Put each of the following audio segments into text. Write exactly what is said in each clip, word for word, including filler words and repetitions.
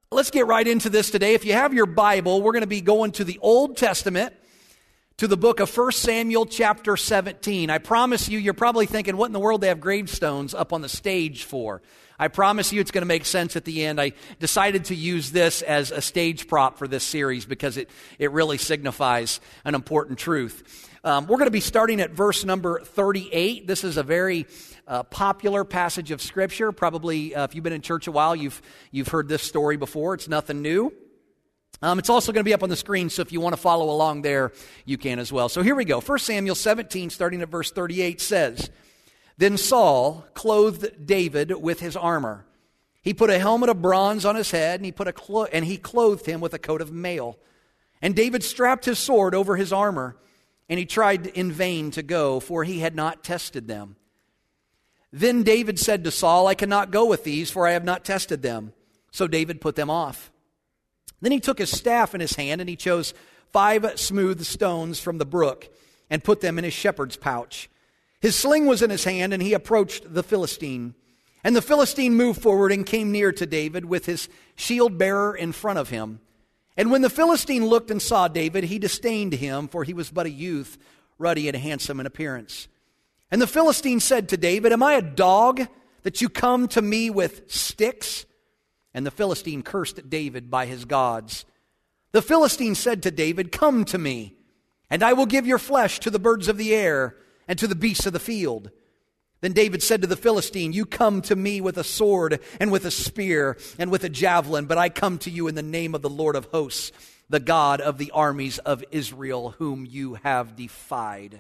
Let's get right into this today. If you have your Bible, we're going to be going to the Old Testament, to the book of First Samuel chapter seventeen. I promise you, you're probably thinking, what in the world they have gravestones up on the stage for? I promise you it's going to make sense at the end. I decided to use this as a stage prop for this series because it, it really signifies an important truth. Um, we're going to be starting at verse number thirty-eight. This is a very uh, popular passage of Scripture. Probably, uh, if you've been in church a while, you've you've heard this story before. It's nothing new. Um, it's also going to be up on the screen, so if you want to follow along there, you can as well. So here we go. First Samuel seventeen, starting at verse thirty-eight, says, "Then Saul clothed David with his armor. He put a helmet of bronze on his head, and he put a clo- and he clothed him with a coat of mail. And David strapped his sword over his armor, and he tried in vain to go, for he had not tested them. Then David said to Saul, 'I cannot go with these, for I have not tested them.' So David put them off. Then he took his staff in his hand, and he chose five smooth stones from the brook and put them in his shepherd's pouch. His sling was in his hand, and he approached the Philistine. And the Philistine moved forward and came near to David with his shield bearer in front of him. And when the Philistine looked and saw David, he disdained him, for he was but a youth, ruddy and handsome in appearance. And the Philistine said to David, 'Am I a dog that you come to me with sticks?' And the Philistine cursed David by his gods. The Philistine said to David, 'Come to me, and I will give your flesh to the birds of the air and to the beasts of the field.' Then David said to the Philistine, 'You come to me with a sword and with a spear and with a javelin, but I come to you in the name of the Lord of hosts, the God of the armies of Israel, whom you have defied.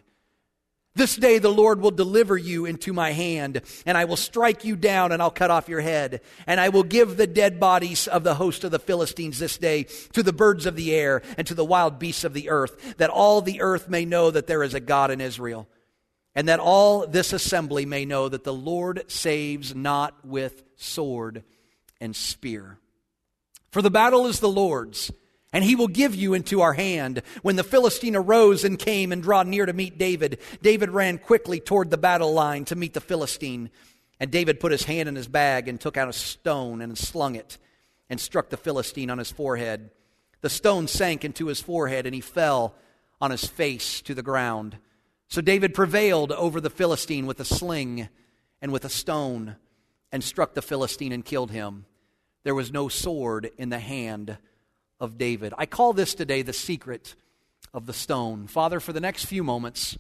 This day the Lord will deliver you into my hand, and I will strike you down, and I'll cut off your head. And I will give the dead bodies of the host of the Philistines this day to the birds of the air and to the wild beasts of the earth, that all the earth may know that there is a God in Israel, and that all this assembly may know that the Lord saves not with sword and spear. For the battle is the Lord's, and he will give you into our hand.' When the Philistine arose and came and drew near to meet David, David ran quickly toward the battle line to meet the Philistine. And David put his hand in his bag and took out a stone and slung it and struck the Philistine on his forehead. The stone sank into his forehead, and he fell on his face to the ground. So David prevailed over the Philistine with a sling and with a stone, and struck the Philistine and killed him. There was no sword in the hand of David." I call this today the secret of the stone. Father, for the next few moments,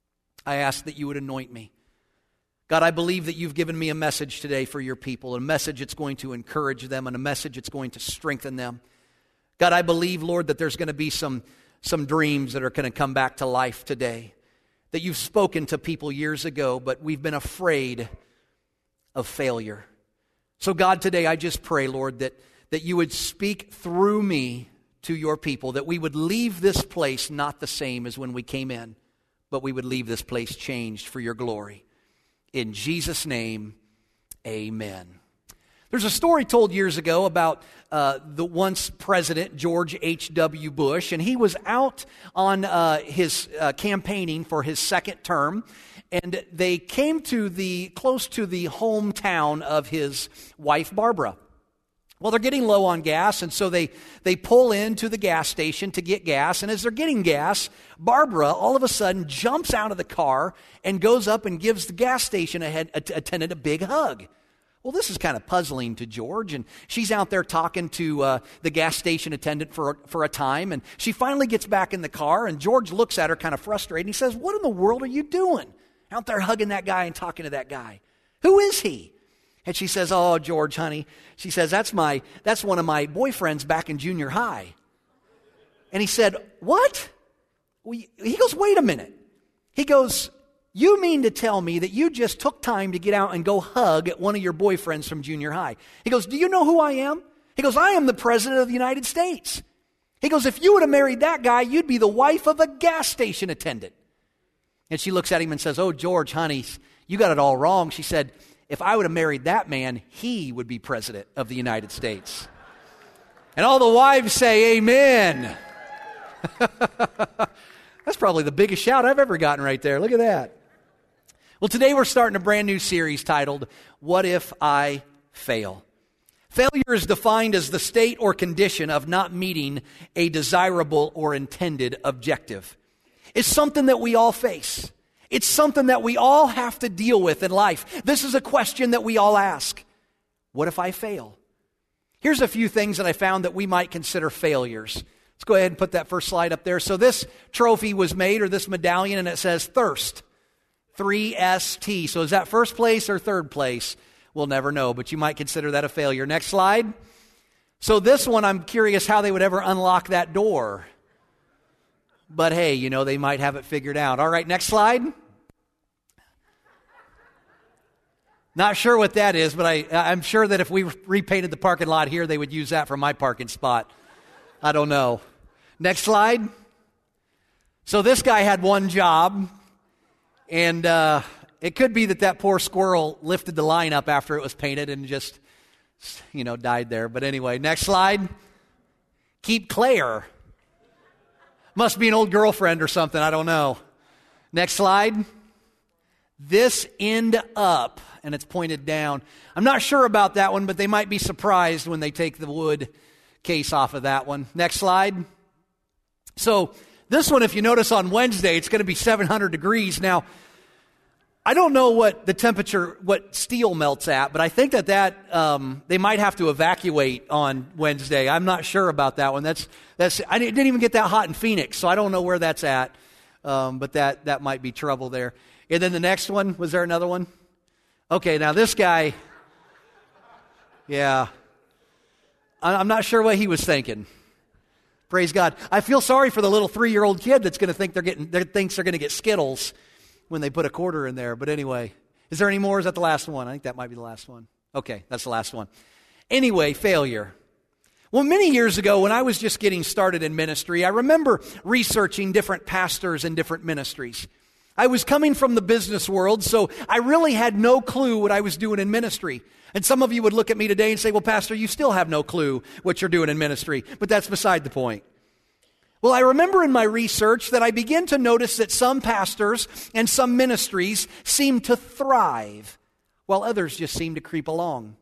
I ask that you would anoint me. God, I believe that you've given me a message today for your people, a message that's going to encourage them, and a message that's going to strengthen them. God, I believe, Lord, that there's going to be some, some dreams that are going to come back to life today, that you've spoken to people years ago, but we've been afraid of failure. So God, today I just pray, Lord, that that you would speak through me to your people, that we would leave this place not the same as when we came in, but we would leave this place changed for your glory. In Jesus' name, amen. There's a story told years ago about uh, the once president, George H W Bush, and he was out on uh, his uh, campaigning for his second term, and they came to the close to the hometown of his wife, Barbara. Well, they're getting low on gas, and so they, they pull into the gas station to get gas. And as they're getting gas, Barbara all of a sudden jumps out of the car and goes up and gives the gas station attendant a big hug. Well, this is kind of puzzling to George, and she's out there talking to uh, the gas station attendant for, for a time, and she finally gets back in the car, and George looks at her kind of frustrated, and he says, "What in the world are you doing out there hugging that guy and talking to that guy? Who is he?" And she says, "Oh, George, honey," she says, that's my that's one of my boyfriends back in junior high." And he said, "What?" He goes, "Wait a minute." He goes, "You mean to tell me that you just took time to get out and go hug one of your boyfriends from junior high?" He goes, "Do you know who I am?" He goes, "I am the President of the United States." He goes, "If you would have married that guy, you'd be the wife of a gas station attendant." And she looks at him and says, "Oh, George, honey, you got it all wrong." She said, "If I would have married that man, he would be President of the United States." And all the wives say, "Amen." That's probably the biggest shout I've ever gotten right there. Look at that. Well, today we're starting a brand new series titled, "What If I Fail?" Failure is defined as the state or condition of not meeting a desirable or intended objective. It's something that we all face. It's something that we all have to deal with in life. This is a question that we all ask. What if I fail? Here's a few things that I found that we might consider failures. Let's go ahead and put that first slide up there. So this trophy was made, or this medallion, and it says thirst. three S T. So is that first place or third place? We'll never know, but you might consider that a failure. Next slide. So this one, I'm curious how they would ever unlock that door. But hey, you know, they might have it figured out. All right, next slide. Not sure what that is, but I, I'm sure that if we repainted the parking lot here, they would use that for my parking spot. I don't know. Next slide. So this guy had one job, and uh, it could be that that poor squirrel lifted the line up after it was painted and just, you know, died there. But anyway, next slide. Keep Claire. Must be an old girlfriend or something. I don't know. Next slide. This end up, and it's pointed down. I'm not sure about that one, but they might be surprised when they take the wood case off of that one. Next slide. So this one, if you notice on Wednesday, it's going to be seven hundred degrees. Now, I don't know what the temperature, what steel melts at, but I think that that um, they might have to evacuate on Wednesday. I'm not sure about that one. That's that's. I didn't even get that hot in Phoenix, so I don't know where that's at. Um, but that that might be trouble there. And then the next one, was there another one? Okay, now this guy, yeah, I'm not sure what he was thinking. Praise God. I feel sorry for the little three-year-old kid that's going to think they're getting, that thinks they're going to get Skittles when they put a quarter in there. But anyway, is there any more? Is that the last one? I think that might be the last one. Okay, that's the last one. Anyway, failure. Well, many years ago when I was just getting started in ministry, I remember researching different pastors and different ministries. I was coming from the business world, so I really had no clue what I was doing in ministry. And some of you would look at me today and say, well, Pastor, you still have no clue what you're doing in ministry. But that's beside the point. Well, I remember in my research that I began to notice that some pastors and some ministries seem to thrive, while others just seem to creep along.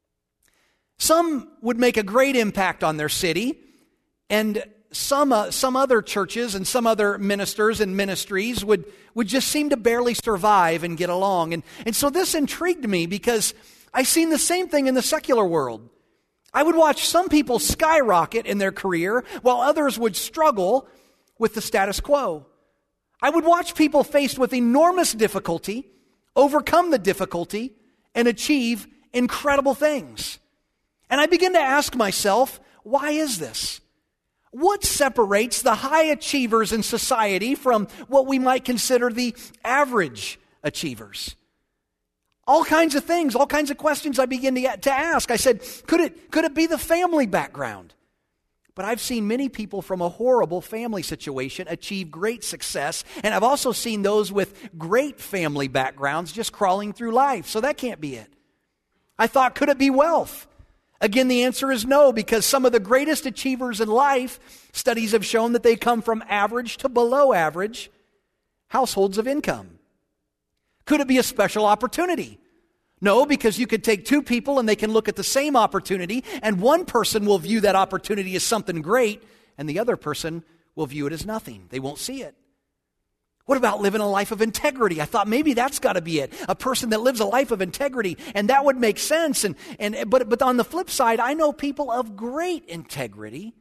Some would make a great impact on their city, and some uh, some other churches and some other ministers and ministries would, would just seem to barely survive and get along. And, and so this intrigued me because I've seen the same thing in the secular world. I would watch some people skyrocket in their career while others would struggle with the status quo. I would watch people faced with enormous difficulty overcome the difficulty and achieve incredible things. And I begin to ask myself, why is this? What separates the high achievers in society from what we might consider the average achievers? All kinds of things, all kinds of questions I begin to, to ask. I said, could it, could it be the family background? But I've seen many people from a horrible family situation achieve great success, and I've also seen those with great family backgrounds just crawling through life, so that can't be it. I thought, could it be wealth? Again, the answer is no, because some of the greatest achievers in life, studies have shown that they come from average to below average households of income. Could it be a special opportunity? No, because you could take two people and they can look at the same opportunity, and one person will view that opportunity as something great, and the other person will view it as nothing. They won't see it. What about living a life of integrity? I thought maybe that's got to be it. A person that lives a life of integrity, and that would make sense. And, and but, but on the flip side, I know people of great integrity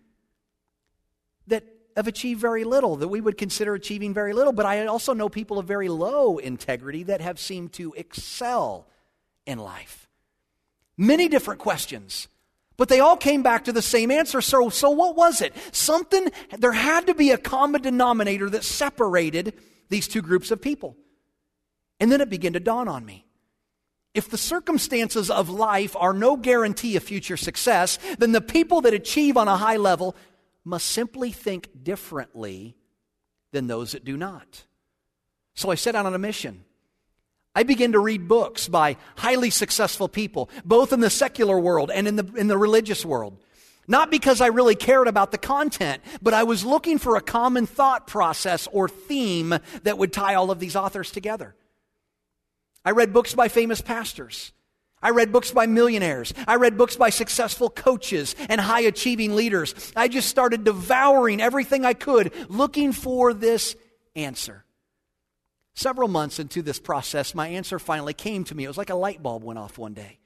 that have achieved very little, that we would consider achieving very little. But I also know people of very low integrity that have seemed to excel in life. Many different questions, but they all came back to the same answer. So, so what was it? Something, there had to be a common denominator that separated these two groups of people. And then it began to dawn on me. If the circumstances of life are no guarantee of future success, then the people that achieve on a high level must simply think differently than those that do not. So I set out on a mission. I began to read books by highly successful people, both in the secular world and in the, in the religious world. Not because I really cared about the content, but I was looking for a common thought process or theme that would tie all of these authors together. I read books by famous pastors. I read books by millionaires. I read books by successful coaches and high-achieving leaders. I just started devouring everything I could, looking for this answer. Several months into this process, my answer finally came to me. It was like a light bulb went off one day.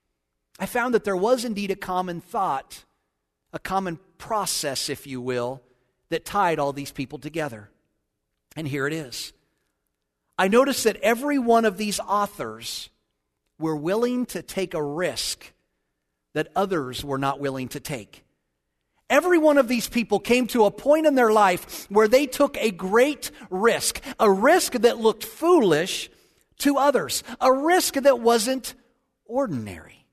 I found that there was indeed a common thought, a common process, if you will, that tied all these people together. And here it is. I noticed that every one of these authors were willing to take a risk that others were not willing to take. Every one of these people came to a point in their life where they took a great risk, a risk that looked foolish to others, a risk that wasn't ordinary.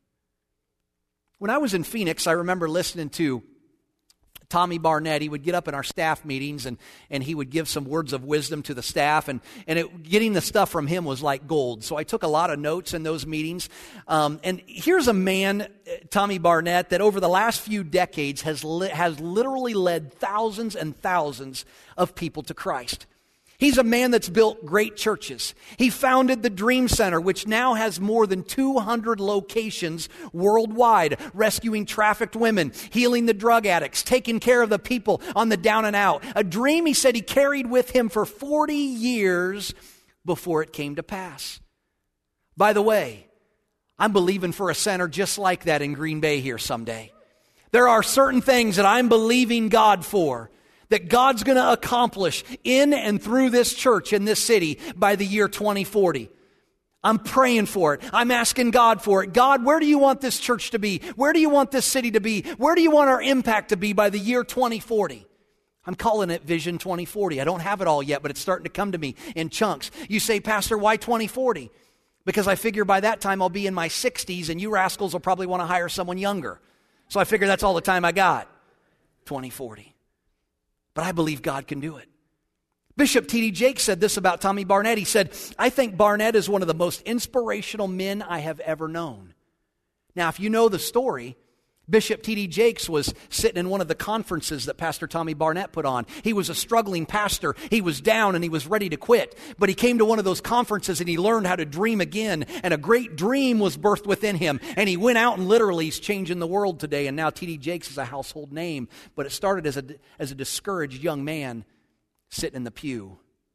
When I was in Phoenix, I remember listening to Tommy Barnett. He would get up in our staff meetings and, and he would give some words of wisdom to the staff, and, and it, getting the stuff from him was like gold. So I took a lot of notes in those meetings. Um, and here's a man, Tommy Barnett, that over the last few decades has, li- has literally led thousands and thousands of people to Christ. He's a man that's built great churches. He founded the Dream Center, which now has more than two hundred locations worldwide, rescuing trafficked women, healing the drug addicts, taking care of the people on the down and out. A dream, he said, he carried with him for forty years before it came to pass. By the way, I'm believing for a center just like that in Green Bay here someday. There are certain things that I'm believing God for, that God's going to accomplish in and through this church in this city by the year twenty forty. I'm praying for it. I'm asking God for it. God, where do you want this church to be? Where do you want this city to be? Where do you want our impact to be by the year twenty forty? I'm calling it Vision twenty forty. I don't have it all yet, but it's starting to come to me in chunks. You say, Pastor, why twenty forty? Because I figure by that time I'll be in my sixties and you rascals will probably want to hire someone younger. So I figure that's all the time I got. twenty forty. But I believe God can do it. Bishop T D Jakes said this about Tommy Barnett. He said, I think Barnett is one of the most inspirational men I have ever known. Now, if you know the story, Bishop T D Jakes was sitting in one of the conferences that Pastor Tommy Barnett put on. He was a struggling pastor. He was down and he was ready to quit. But he came to one of those conferences and he learned how to dream again. And a great dream was birthed within him. And he went out and literally is changing the world today. And now T D Jakes is a household name. But it started as a, as a discouraged young man sitting in the pew.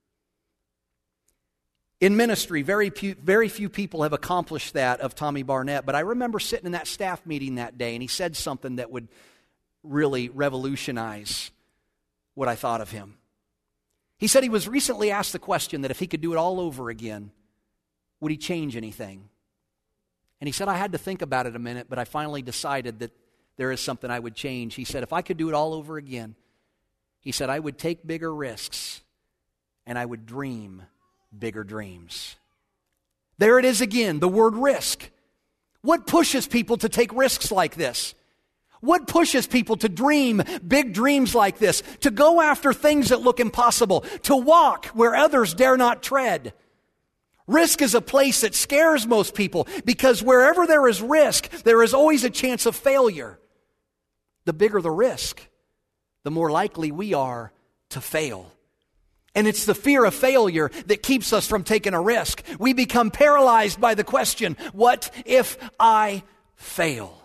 In ministry, very few, very few people have accomplished that of Tommy Barnett, but I remember sitting in that staff meeting that day, and he said something that would really revolutionize what I thought of him. He said he was recently asked the question that if he could do it all over again, would he change anything? And he said, I had to think about it a minute, but I finally decided that there is something I would change. He said, if I could do it all over again, he said, I would take bigger risks, and I would dream bigger dreams. There it is again, the word risk. What pushes people to take risks like this? What pushes people to dream big dreams like this? To go after things that look impossible? To walk where others dare not tread? Risk is a place that scares most people because wherever there is risk, there is always a chance of failure. The bigger the risk, the more likely we are to fail. And it's the fear of failure that keeps us from taking a risk. We become paralyzed by the question, what if I fail?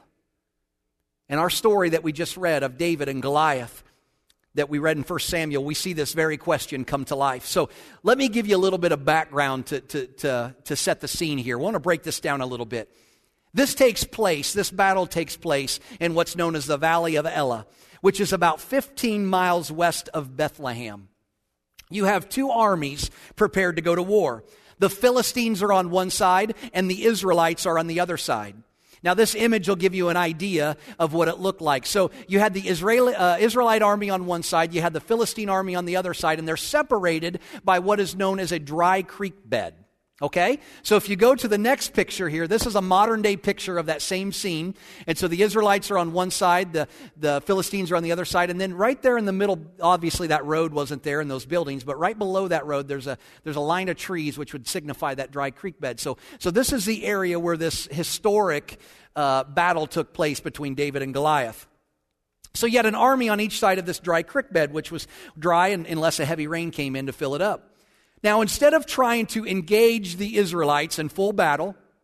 In our story that we just read of David and Goliath, that we read in First Samuel, we see this very question come to life. So let me give you a little bit of background to, to, to, to set the scene here. I want to break this down a little bit. This takes place, this battle takes place in what's known as the Valley of Elah, which is about fifteen miles west of Bethlehem. You have two armies prepared to go to war. The Philistines are on one side and the Israelites are on the other side. Now this image will give you an idea of what it looked like. So you had the Israeli, uh, Israelite army on one side, you had the Philistine army on the other side, and they're separated by what is known as a dry creek bed. Okay? So if you go to the next picture here, this is a modern day picture of that same scene. And so the Israelites are on one side, the, the Philistines are on the other side, and then right there in the middle, obviously that road wasn't there in those buildings, but right below that road there's a there's a line of trees which would signify that dry creek bed. So so this is the area where this historic uh, battle took place between David and Goliath. So you had an army on each side of this dry creek bed, which was dry and, unless a heavy rain came in to fill it up. Now, instead of trying to engage the Israelites in full battle,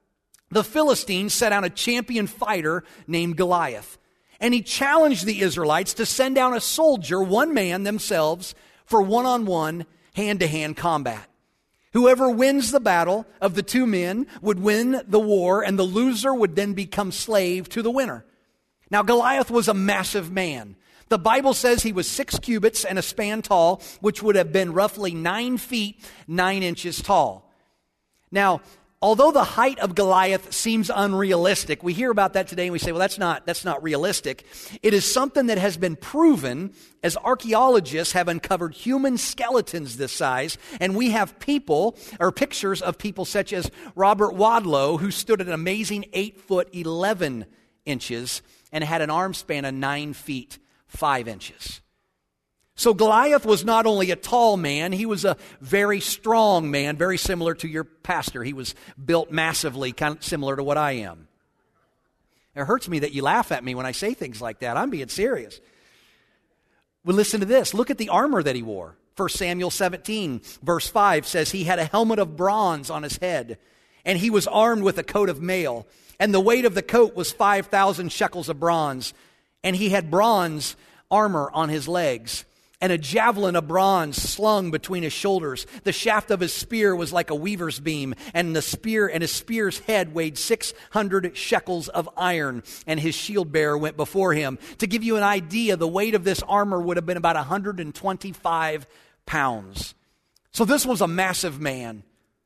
the Philistines sent out a champion fighter named Goliath. And he challenged the Israelites to send down a soldier, one man themselves, for one-on-one, hand-to-hand combat. Whoever wins the battle of the two men would win the war, and the loser would then become slave to the winner. Now, Goliath was a massive man. The Bible says he was six cubits and a span tall, which would have been roughly nine feet, nine inches tall. Now, although the height of Goliath seems unrealistic, we hear about that today and we say, well, that's not, that's not realistic. It is something that has been proven as archaeologists have uncovered human skeletons this size, and we have people, or pictures of people such as Robert Wadlow, who stood at an amazing eight foot, eleven inches, and had an arm span of nine feet, five inches. So Goliath was not only a tall man, he was a very strong man, very similar to your pastor. He was built massively, kind of similar to what I am. It hurts me that you laugh at me when I say things like that. I'm being serious. Well, listen to this. Look at the armor that he wore. First Samuel seventeen, verse five says he had a helmet of bronze on his head, and he was armed with a coat of mail. And the weight of the coat was five thousand shekels of bronze, and he had bronze armor on his legs, and a javelin of bronze slung between his shoulders. The shaft of his spear was like a weaver's beam, and the spear and his spear's head weighed six hundred shekels of iron, and his shield bearer went before him. To give you an idea, the weight of this armor would have been about one hundred twenty-five pounds. So this was a massive man.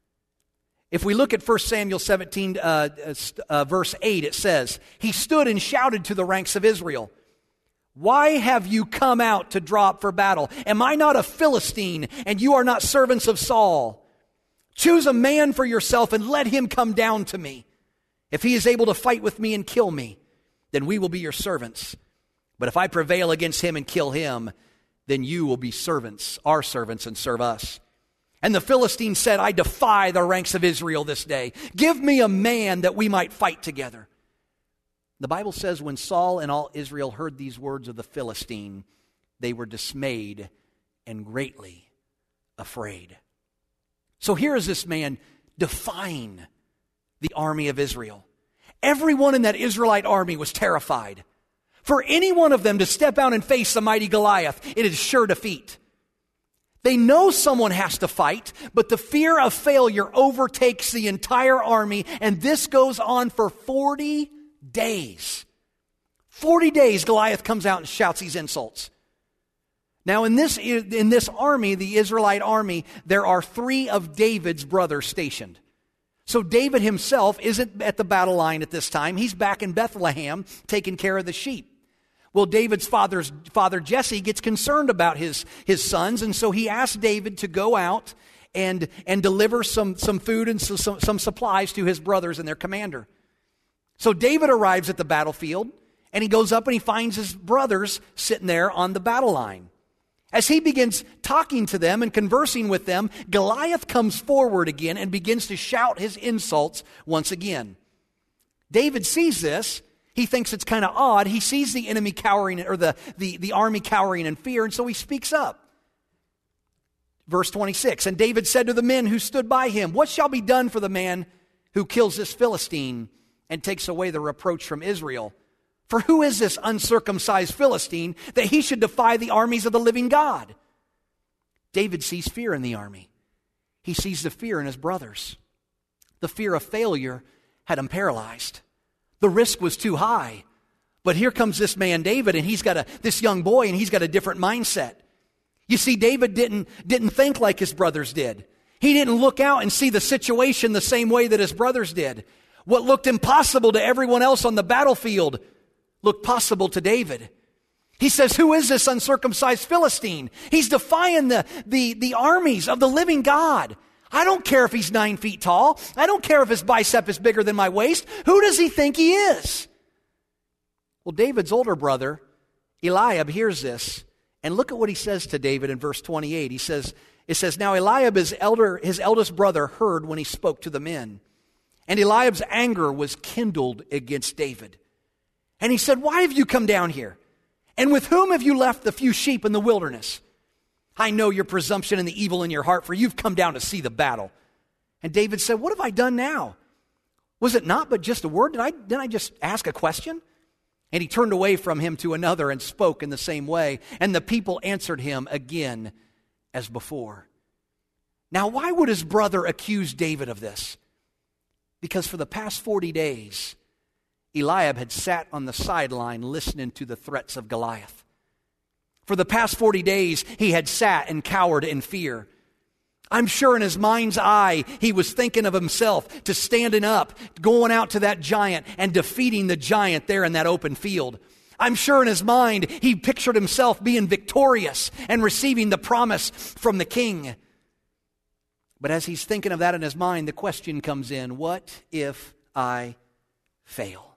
If we look at First Samuel seventeen, uh, uh, verse eight, it says, he stood and shouted to the ranks of Israel, why have you come out to draw up for battle? Am I not a Philistine, and you are not servants of Saul? Choose a man for yourself and let him come down to me. If he is able to fight with me and kill me, then we will be your servants. But if I prevail against him and kill him, then you will be servants, our servants, and serve us. And the Philistine said, I defy the ranks of Israel this day. Give me a man that we might fight together. The Bible says when Saul and all Israel heard these words of the Philistine, they were dismayed and greatly afraid. So here is this man defying the army of Israel. Everyone in that Israelite army was terrified. For any one of them to step out and face the mighty Goliath, it is sure defeat. They know someone has to fight, but the fear of failure overtakes the entire army, and this goes on for forty days. forty days Goliath comes out and shouts these insults. Now in this, in this army, the Israelite army, there are three of David's brothers stationed. So David himself isn't at the battle line at this time. He's back in Bethlehem taking care of the sheep. Well, David's father's father Jesse gets concerned about his, his sons, and so he asks David to go out and, and deliver some, some food and some, some supplies to his brothers and their commander. So David arrives at the battlefield, and he goes up and he finds his brothers sitting there on the battle line. As he begins talking to them and conversing with them, Goliath comes forward again and begins to shout his insults once again. David sees this. He thinks it's kind of odd. He sees the enemy cowering, or the, the, the army cowering in fear, and so he speaks up. Verse twenty-six, and David said to the men who stood by him, what shall be done for the man who kills this Philistine and takes away the reproach from Israel? For who is this uncircumcised Philistine that he should defy the armies of the living God? David sees fear in the army. He sees the fear in his brothers. The fear of failure had him paralyzed. The risk was too high. But here comes this man David, and he's got a this young boy, and he's got a different mindset. You see, David didn't, didn't think like his brothers did. He didn't look out and see the situation the same way that his brothers did. What looked impossible to everyone else on the battlefield looked possible to David. He says, who is this uncircumcised Philistine? He's defying the, the, the armies of the living God. I don't care if he's nine feet tall. I don't care if his bicep is bigger than my waist. Who does he think he is? Well, David's older brother, Eliab, hears this. And look at what he says to David in verse twenty-eight. He says, it says, now Eliab, his, elder, his eldest brother, heard when he spoke to the men. And Eliab's anger was kindled against David. And he said, why have you come down here? And with whom have you left the few sheep in the wilderness? I know your presumption and the evil in your heart, for you've come down to see the battle. And David said, what have I done now? Was it not but just a word? Did I, didn't I just ask a question? And he turned away from him to another and spoke in the same way. And the people answered him again as before. Now, why would his brother accuse David of this? Because for the past forty days, Eliab had sat on the sideline listening to the threats of Goliath. For the past forty days, he had sat and cowered in fear. I'm sure in his mind's eye, he was thinking of himself to standing up, going out to that giant and defeating the giant there in that open field. I'm sure in his mind, he pictured himself being victorious and receiving the promise from the king. But as he's thinking of that in his mind, the question comes in, what if I fail?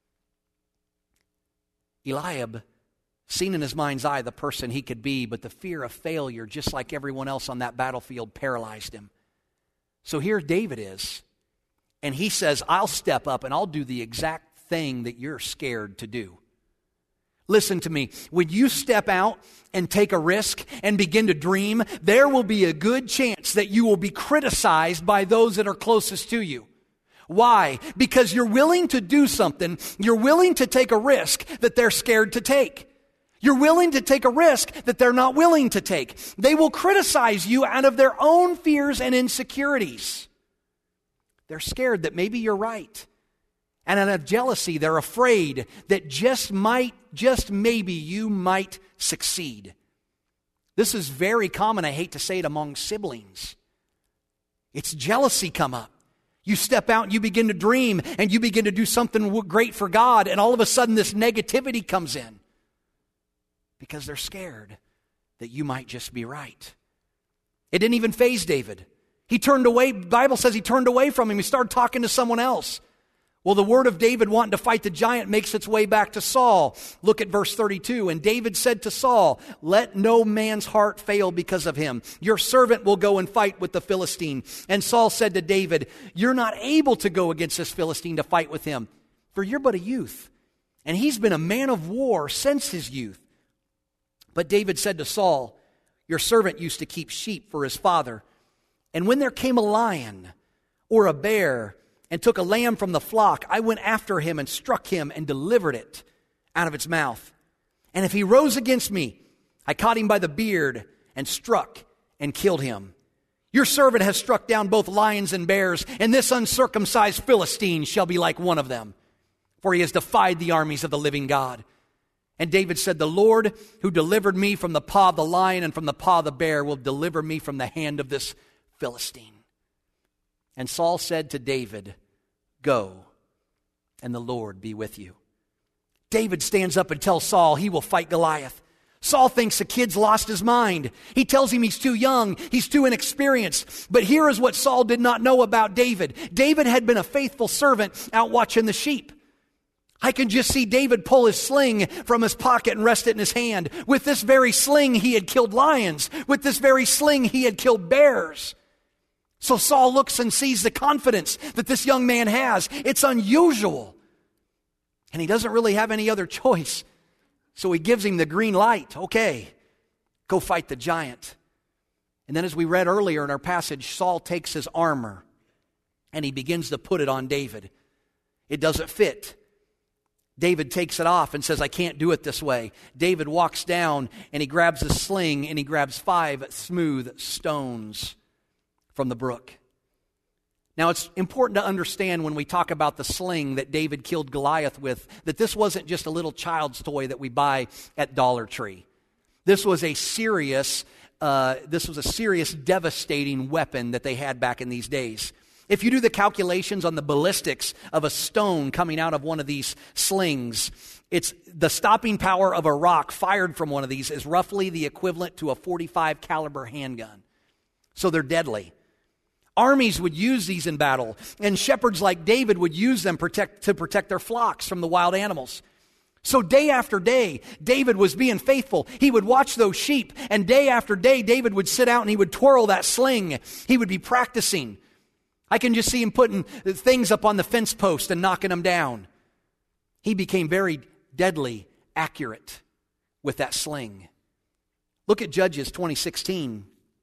Eliab, seen in his mind's eye the person he could be, but the fear of failure, just like everyone else on that battlefield, paralyzed him. So here David is, and he says, I'll step up and I'll do the exact thing that you're scared to do. Listen to me, when you step out and take a risk and begin to dream, there will be a good chance that you will be criticized by those that are closest to you. Why? Because you're willing to do something, you're willing to take a risk that they're scared to take. You're willing to take a risk that they're not willing to take. They will criticize you out of their own fears and insecurities. They're scared that maybe you're right. And out of jealousy, they're afraid that just might, just maybe you might succeed. This is very common, I hate to say it, among siblings. It's jealousy come up. You step out and you begin to dream and you begin to do something great for God, and all of a sudden this negativity comes in. Because they're scared that you might just be right. It didn't even faze David. He turned away, the Bible says he turned away from him. He started talking to someone else. Well, the word of David wanting to fight the giant makes its way back to Saul. Look at verse thirty-two. And David said to Saul, let no man's heart fail because of him. Your servant will go and fight with the Philistine. And Saul said to David, you're not able to go against this Philistine to fight with him, for you're but a youth. And he's been a man of war since his youth. But David said to Saul, your servant used to keep sheep for his father. And when there came a lion or a bear and took a lamb from the flock, I went after him and struck him and delivered it out of its mouth. And if he rose against me, I caught him by the beard and struck and killed him. Your servant has struck down both lions and bears, and this uncircumcised Philistine shall be like one of them, for he has defied the armies of the living God. And David said, the Lord who delivered me from the paw of the lion and from the paw of the bear will deliver me from the hand of this Philistine. And Saul said to David, go, and the Lord be with you. David stands up and tells Saul he will fight Goliath. Saul thinks the kid's lost his mind. He tells him he's too young, he's too inexperienced. But here is what Saul did not know about David. David had been a faithful servant out watching the sheep. I can just see David pull his sling from his pocket and rest it in his hand. With this very sling, he had killed lions. With this very sling, he had killed bears. So Saul looks and sees the confidence that this young man has. It's unusual. And he doesn't really have any other choice. So he gives him the green light. Okay, go fight the giant. And then as we read earlier in our passage, Saul takes his armor and he begins to put it on David. It doesn't fit. David takes it off and says, I can't do it this way. David walks down and he grabs a sling and he grabs five smooth stones from the brook. Now it's important to understand when we talk about the sling that David killed Goliath with, that this wasn't just a little child's toy that we buy at Dollar Tree. This was a serious, uh, this was a serious, devastating weapon that they had back in these days. If you do the calculations on the ballistics of a stone coming out of one of these slings, it's the stopping power of a rock fired from one of these is roughly the equivalent to a forty-five caliber handgun. So they're deadly. Armies would use these in battle, and shepherds like David would use them protect, to protect their flocks from the wild animals. So day after day, David was being faithful. He would watch those sheep, and day after day, David would sit out and he would twirl that sling. He would be practicing. I can just see him putting things up on the fence post and knocking them down. He became very deadly accurate with that sling. Look at Judges twenty sixteen.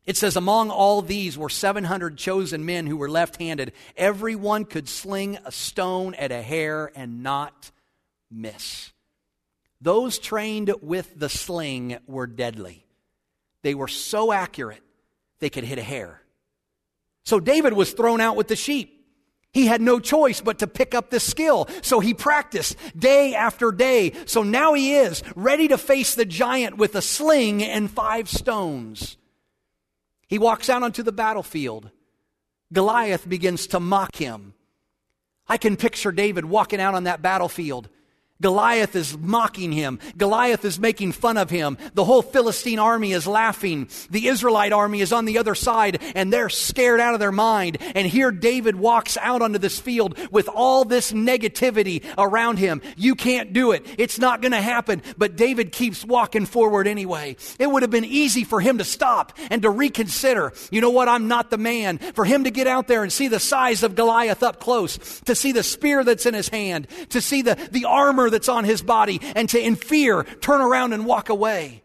It says, among all these were seven hundred chosen men who were left-handed. Everyone could sling a stone at a hair and not miss. Those trained with the sling were deadly. They were so accurate, they could hit a hair. So David was thrown out with the sheep. He had no choice but to pick up this skill. So he practiced day after day. So now he is ready to face the giant with a sling and five stones. He walks out onto the battlefield. Goliath begins to mock him. I can picture David walking out on that battlefield. Goliath is mocking him. Goliath is making fun of him. The whole Philistine army is laughing. The Israelite army is on the other side, and they're scared out of their mind. And here David walks out onto this field with all this negativity around him. You can't do it. It's not going to happen. But David keeps walking forward anyway. It would have been easy for him to stop and to reconsider. You know what? I'm not the man. For him to get out there and see the size of Goliath up close, to see the spear that's in his hand, to see the, the armor that's on his body, and to in fear turn around and walk away.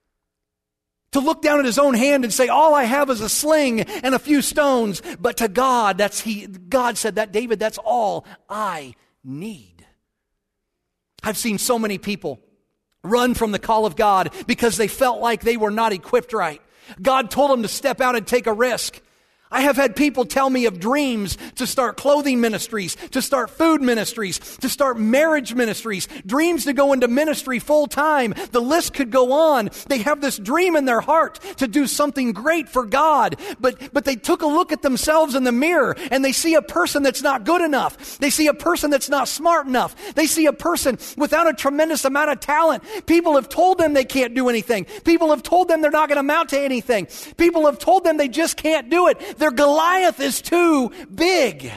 To look down at his own hand and say, all I have is a sling and a few stones. But to God, that's he God said that, David, that's all I need. I've seen so many people run from the call of God because they felt like they were not equipped right. God told them to step out and take a risk. I have had people tell me of dreams to start clothing ministries, to start food ministries, to start marriage ministries, dreams to go into ministry full time. The list could go on. They have this dream in their heart to do something great for God, but, but they took a look at themselves in the mirror and they see a person that's not good enough. They see a person that's not smart enough. They see a person without a tremendous amount of talent. People have told them they can't do anything. People have told them they're not going to amount to anything. People have told them they just can't do it. Their Goliath is too big.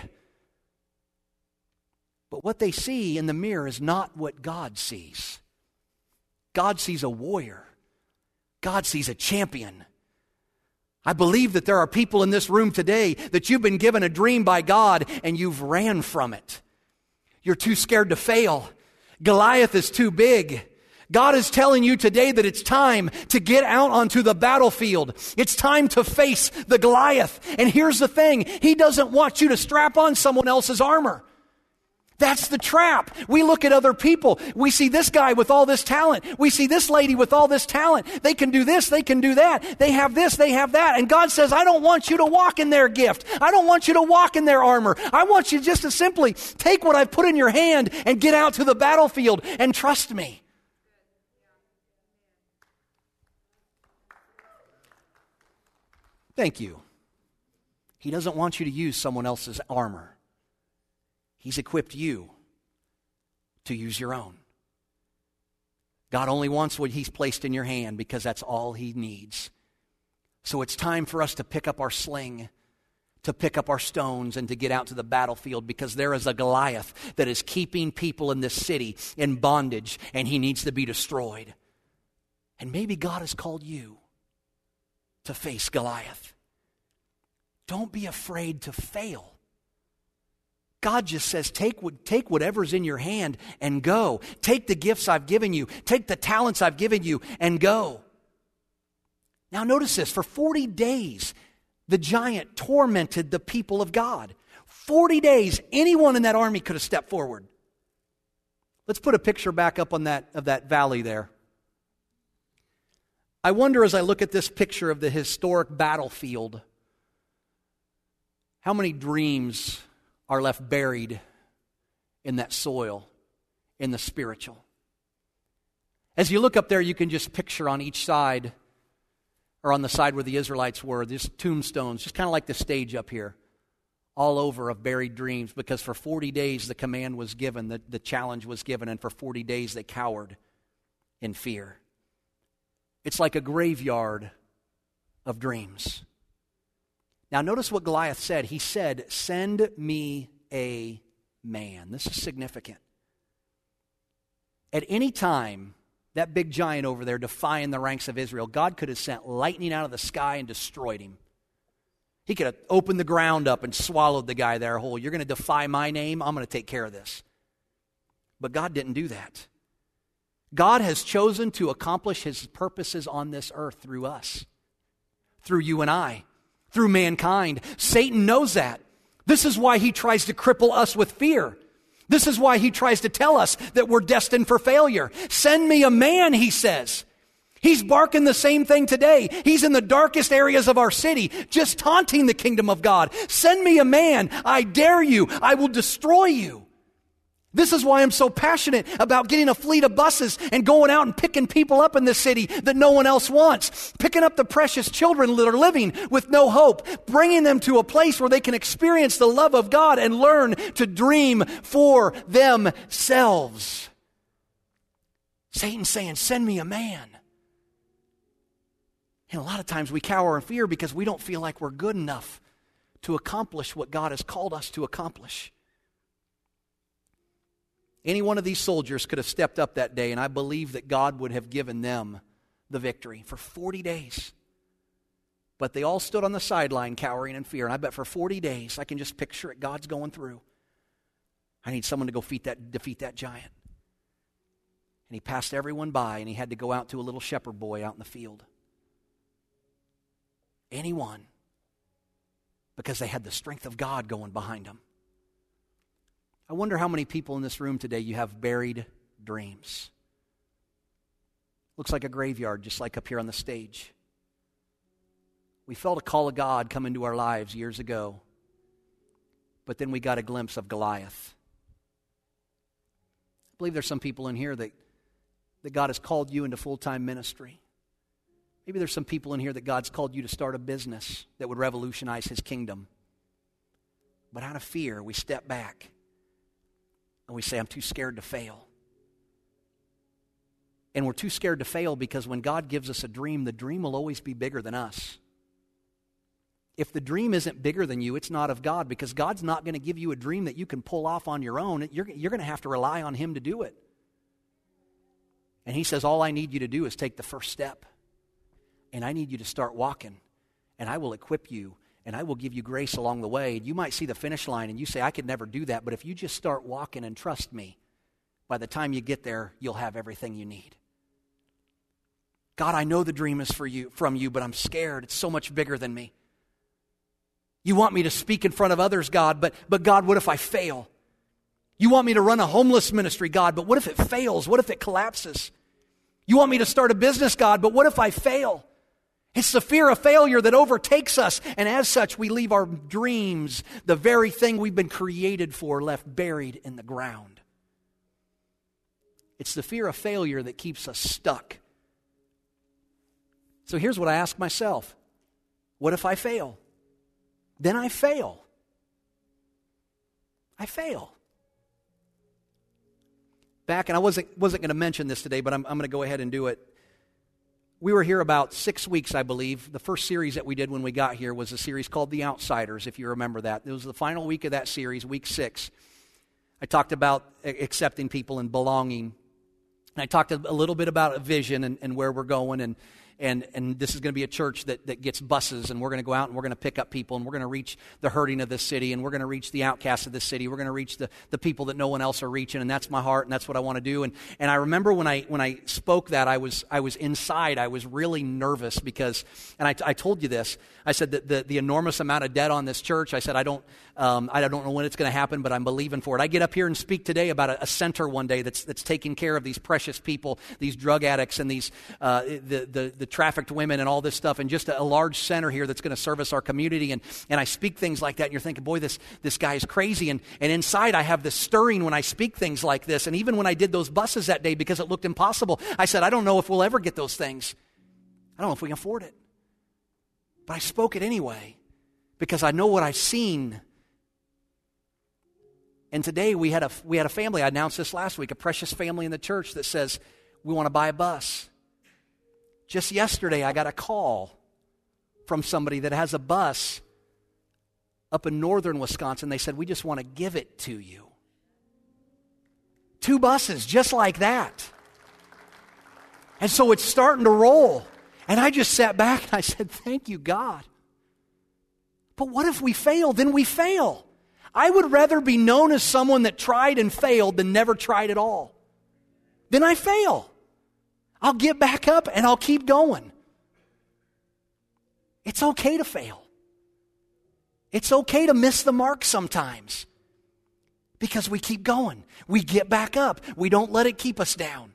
But what they see in the mirror is not what God sees. God sees a warrior. God sees a champion. I believe that there are people in this room today that you've been given a dream by God and you've ran from it. You're too scared to fail. Goliath is too big. God is telling you today that it's time to get out onto the battlefield. It's time to face the Goliath. And here's the thing. He doesn't want you to strap on someone else's armor. That's the trap. We look at other people. We see this guy with all this talent. We see this lady with all this talent. They can do this. They can do that. They have this. They have that. And God says, I don't want you to walk in their gift. I don't want you to walk in their armor. I want you just to simply take what I've put in your hand and get out to the battlefield and trust me. Thank you. He doesn't want you to use someone else's armor. He's equipped you to use your own. God only wants what He's placed in your hand because that's all He needs. So it's time for us to pick up our sling, to pick up our stones, and to get out to the battlefield because there is a Goliath that is keeping people in this city in bondage and he needs to be destroyed. And maybe God has called you to face Goliath. Don't be afraid to fail. God just says, take, take whatever's in your hand and go. Take the gifts I've given you. Take the talents I've given you and go. Now notice this. For forty days, the giant tormented the people of God. forty days, anyone in that army could have stepped forward. Let's put a picture back up on that of that valley there. I wonder as I look at this picture of the historic battlefield, how many dreams are left buried in that soil, in the spiritual. As you look up there, you can just picture on each side, or on the side where the Israelites were, these tombstones, just kind of like the stage up here, all over of buried dreams, because for forty days the command was given, the, the challenge was given, and for forty days they cowered in fear. It's like a graveyard of dreams. Now notice what Goliath said. He said, send me a man. This is significant. At any time, that big giant over there defying the ranks of Israel, God could have sent lightning out of the sky and destroyed him. He could have opened the ground up and swallowed the guy there whole. You're going to defy my name? I'm going to take care of this. But God didn't do that. God has chosen to accomplish His purposes on this earth through us. through you and I, through mankind. Satan knows that. This is why he tries to cripple us with fear. This is why he tries to tell us that we're destined for failure. Send me a man, he says. He's barking the same thing today. He's in the darkest areas of our city, just taunting the kingdom of God. Send me a man. I dare you. I will destroy you. This is why I'm so passionate about getting a fleet of buses and going out and picking people up in this city that no one else wants. Picking up the precious children that are living with no hope. Bringing them to a place where they can experience the love of God and learn to dream for themselves. Satan's saying, send me a man. And a lot of times we cower in fear because we don't feel like we're good enough to accomplish what God has called us to accomplish. Any one of these soldiers could have stepped up that day, and I believe that God would have given them the victory for forty days. But they all stood on the sideline cowering in fear, and I bet for forty days, I can just picture it, God's going through. I need someone to go defeat that, defeat that giant. And he passed everyone by, and he had to go out to a little shepherd boy out in the field. Anyone, because they had the strength of God going behind them. I wonder how many people in this room today you have buried dreams. Looks like a graveyard, just like up here on the stage. We felt a call of God come into our lives years ago, but then we got a glimpse of Goliath. I believe there's some people in here that, that God has called you into full-time ministry. Maybe there's some people in here that God's called you to start a business that would revolutionize His kingdom. But out of fear, we step back and we say, I'm too scared to fail. And we're too scared to fail because when God gives us a dream, the dream will always be bigger than us. If the dream isn't bigger than you, it's not of God, because God's not going to give you a dream that you can pull off on your own. You're, you're going to have to rely on Him to do it. And He says, all I need you to do is take the first step. And I need you to start walking, and I will equip you, and I will give you grace along the way. You might see the finish line, and you say, I could never do that, but if you just start walking and trust me, by the time you get there, you'll have everything you need. God, I know the dream is for you, from you, but I'm scared. It's so much bigger than me. You want me to speak in front of others, God, but, but God, what if I fail? You want me to run a homeless ministry, God, but what if it fails? What if it collapses? You want me to start a business, God, but what if I fail? It's the fear of failure that overtakes us, and as such, we leave our dreams, the very thing we've been created for, left buried in the ground. It's the fear of failure that keeps us stuck. So here's what I ask myself. What if I fail? Then I fail. I fail. Back, and I wasn't, wasn't going to mention this today, but I'm, I'm going to go ahead and do it. We were here about six weeks, I believe. The first series that we did when we got here was a series called The Outsiders, if you remember that. It was the final week of that series, week six. I talked about accepting people and belonging. And I talked a little bit about a vision and, and where we're going, and And and this is going to be a church that, that gets buses, and we're going to go out and we're going to pick up people, and we're going to reach the hurting of this city, and we're going to reach the outcasts of this city. We're going to reach the, the people that no one else are reaching, and that's my heart, and that's what I want to do. And and I remember when I when I spoke that, I was I was inside. I was really nervous because, and I, I told you this. I said that the, the enormous amount of debt on this church. I said I don't um, I don't know when it's going to happen, but I'm believing for it. I get up here and speak today about a, a center one day that's that's taking care of these precious people, these drug addicts, and these uh, the the the trafficked women and all this stuff, and just a, a large center here that's going to service our community. And, and I speak things like that, and you're thinking, boy, this this guy is crazy. And, and inside I have this stirring when I speak things like this. And even when I did those buses that day, because it looked impossible, I said, I don't know if we'll ever get those things. I don't know if we can afford it. But I spoke it anyway, because I know what I've seen. And today we had a we had a family, I announced this last week, a precious family in the church that says, we want to buy a bus. Just yesterday, I got a call from somebody that has a bus up in northern Wisconsin. They said, we just want to give it to you. Two buses, just like that. And so it's starting to roll. And I just sat back and I said, thank you, God. But what if we fail? Then we fail. I would rather be known as someone that tried and failed than never tried at all. Then I fail. I'll get back up and I'll keep going. It's okay to fail. It's okay to miss the mark sometimes because we keep going. We get back up. We don't let it keep us down.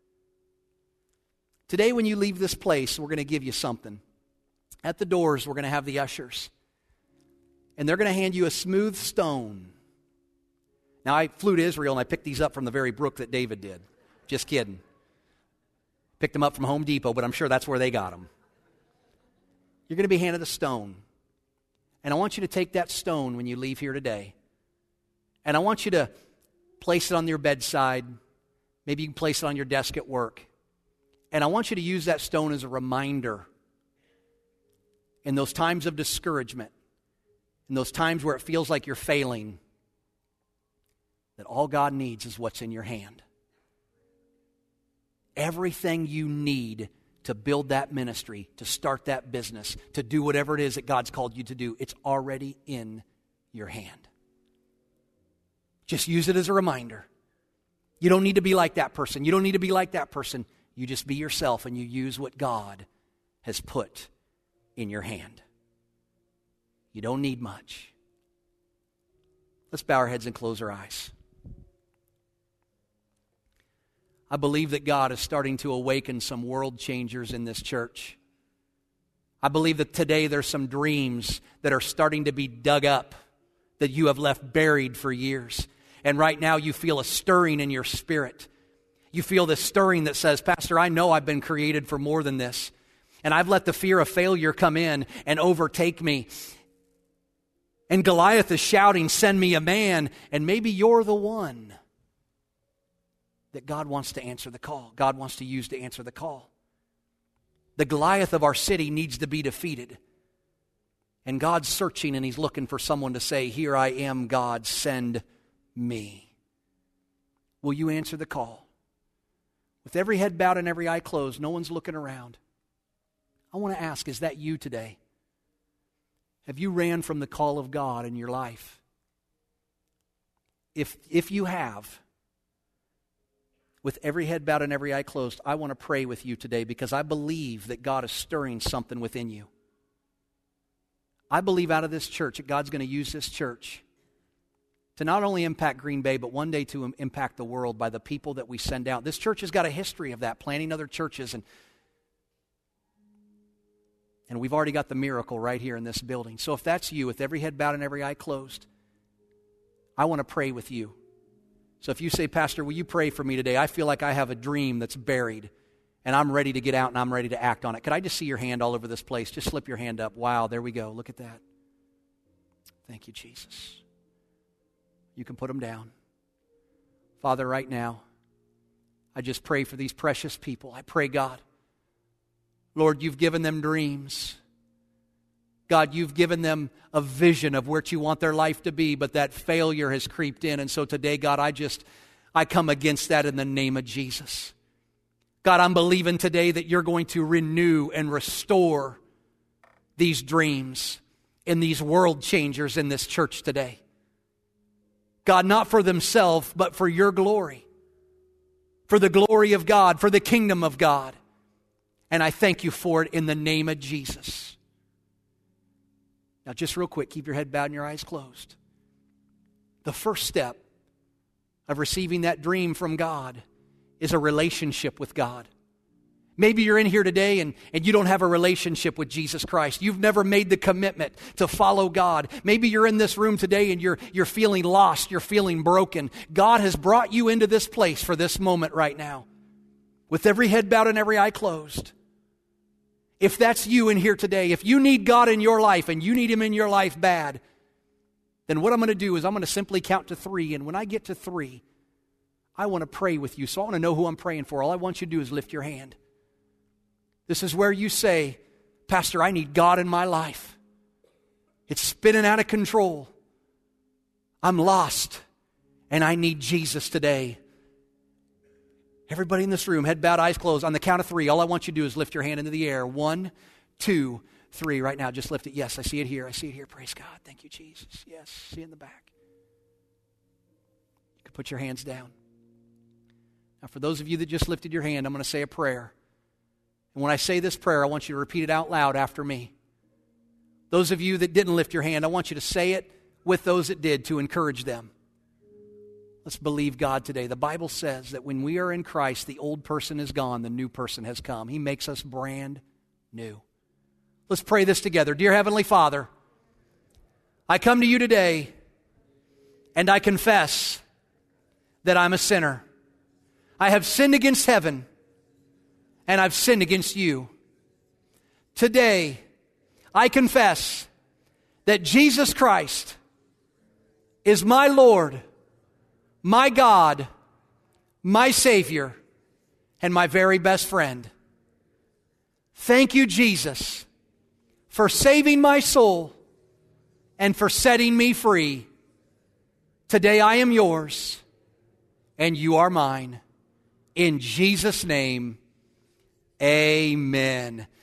Today when you leave this place, we're going to give you something. At the doors, we're going to have the ushers. And they're going to hand you a smooth stone. Now, I flew to Israel and I picked these up from the very brook that David did. Just kidding. Picked them up from Home Depot, but I'm sure that's where they got them. You're going to be handed a stone. And I want you to take that stone when you leave here today. And I want you to place it on your bedside. Maybe you can place it on your desk at work. And I want you to use that stone as a reminder in those times of discouragement, in those times where it feels like you're failing, that all God needs is what's in your hand. Everything you need to build that ministry, to start that business, to do whatever it is that God's called you to do, it's already in your hand. Just use it as a reminder. You don't need to be like that person. You don't need to be like that person. You just be yourself and you use what God has put in your hand. You don't need much. Let's bow our heads and close our eyes. I believe that God is starting to awaken some world changers in this church. I believe that today there's some dreams that are starting to be dug up that you have left buried for years. And right now you feel a stirring in your spirit. You feel this stirring that says, Pastor, I know I've been created for more than this. And I've let the fear of failure come in and overtake me. And Goliath is shouting, send me a man. And maybe you're the one that God wants to answer the call. God wants to use to answer the call. The Goliath of our city needs to be defeated. And God's searching and He's looking for someone to say, here I am, God, send me. Will you answer the call? With every head bowed and every eye closed, no one's looking around. I want to ask, is that you today? Have you ran from the call of God in your life? If, if you have, with every head bowed and every eye closed, I want to pray with you today because I believe that God is stirring something within you. I believe out of this church that God's going to use this church to not only impact Green Bay, but one day to impact the world by the people that we send out. This church has got a history of that, planting other churches, and And we've already got the miracle right here in this building. So if that's you, with every head bowed and every eye closed, I want to pray with you. So if you say, Pastor, will you pray for me today? I feel like I have a dream that's buried, and I'm ready to get out and I'm ready to act on it. Could I just see your hand all over this place? Just slip your hand up. Wow, there we go. Look at that. Thank you, Jesus. You can put them down. Father, right now, I just pray for these precious people. I pray, God, Lord, you've given them dreams. God, you've given them a vision of where you want their life to be, but that failure has creeped in. And so today, God, I just, I come against that in the name of Jesus. God, I'm believing today that you're going to renew and restore these dreams in these world changers in this church today. God, not for themselves, but for your glory. For the glory of God, for the kingdom of God. And I thank you for it in the name of Jesus. Now, just real quick, keep your head bowed and your eyes closed. The first step of receiving that dream from God is a relationship with God. Maybe you're in here today and, and you don't have a relationship with Jesus Christ. You've never made the commitment to follow God. Maybe you're in this room today and you're, you're feeling lost, you're feeling broken. God has brought you into this place for this moment right now. With every head bowed and every eye closed. If that's you in here today, if you need God in your life and you need Him in your life bad, then what I'm going to do is I'm going to simply count to three. And when I get to three, I want to pray with you. So I want to know who I'm praying for. All I want you to do is lift your hand. This is where you say, Pastor, I need God in my life. It's spinning out of control. I'm lost and I need Jesus today. Everybody in this room, head bowed, eyes closed. On the count of three, all I want you to do is lift your hand into the air. One, two, three. Right now, just lift it. Yes, I see it here. I see it here. Praise God. Thank you, Jesus. Yes, see it in the back. You can put your hands down. Now, for those of you that just lifted your hand, I'm going to say a prayer. And when I say this prayer, I want you to repeat it out loud after me. Those of you that didn't lift your hand, I want you to say it with those that did to encourage them. Let's believe God today. The Bible says that when we are in Christ, the old person is gone, the new person has come. He makes us brand new. Let's pray this together. Dear Heavenly Father, I come to you today and I confess that I'm a sinner. I have sinned against heaven and I've sinned against you. Today, I confess that Jesus Christ is my Lord, my God, my Savior, and my very best friend. Thank you, Jesus, for saving my soul and for setting me free. Today I am yours and you are mine. In Jesus' name, amen.